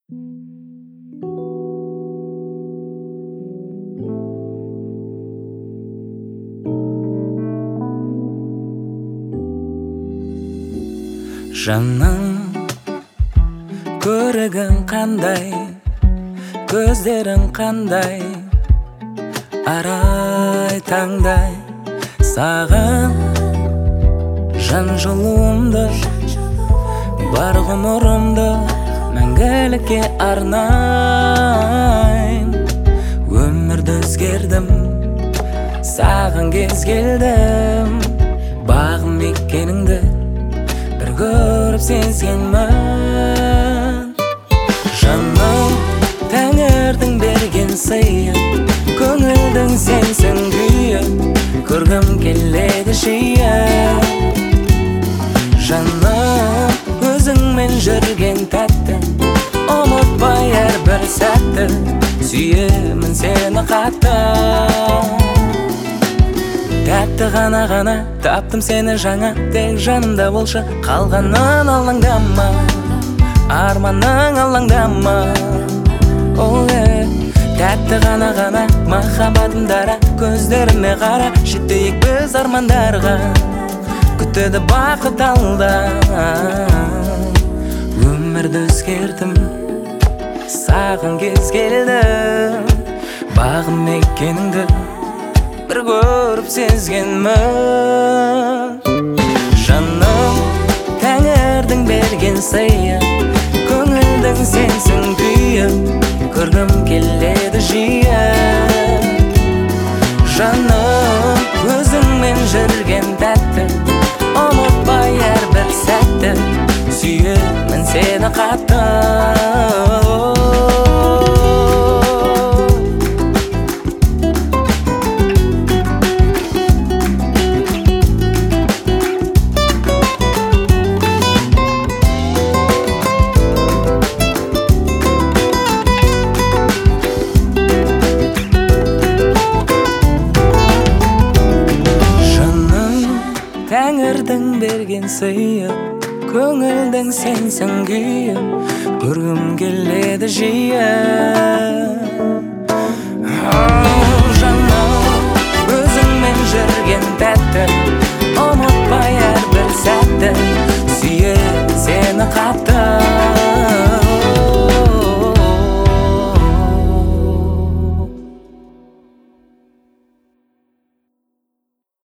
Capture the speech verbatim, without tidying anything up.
Жаным, көрігің қандай, көздерің қандай, арай таңдай. Саған жан жылуымды, бар ғұмырымды мәңгілікке арнайм. Өмірді өзгердім, саған кез келдім, бағым екеніңді бір көріп сезгенмін. Жаным, тәңірдің берген сыйы, көңілдің сенсің күйі, көргім келеді жиі. Жаным, өзіңмен жүрген тәтті, ұмытпай әрбір сәтті, сүйемін сені қатты. Тәтті ғана-ғана таптым сені жаңа, тек жанымда болшы, қалғанын алаңдама, арманың алаңдама. Тәтті ғана-ғана махаббатым дара, көздеріме қара, жетейік біз армандарға, күтеді бақыт алда. Өмірді өзгердім, саған кез келдім, бағым екеніңді бір көріп сезгенмін. Жаным, тәңірдің берген сыйы, көңілдің сенсің күйі, көргім келеді жиі. Жаным, өзіңмен жүрген тәтті, ұмытпай әрбір сәтті, сүйемін сені қатты. Тәңірдің берген сыйы, көңілдің сенсің күйі, көргім келеді жиі. Жаным, өзіңмен жүрген тәтті,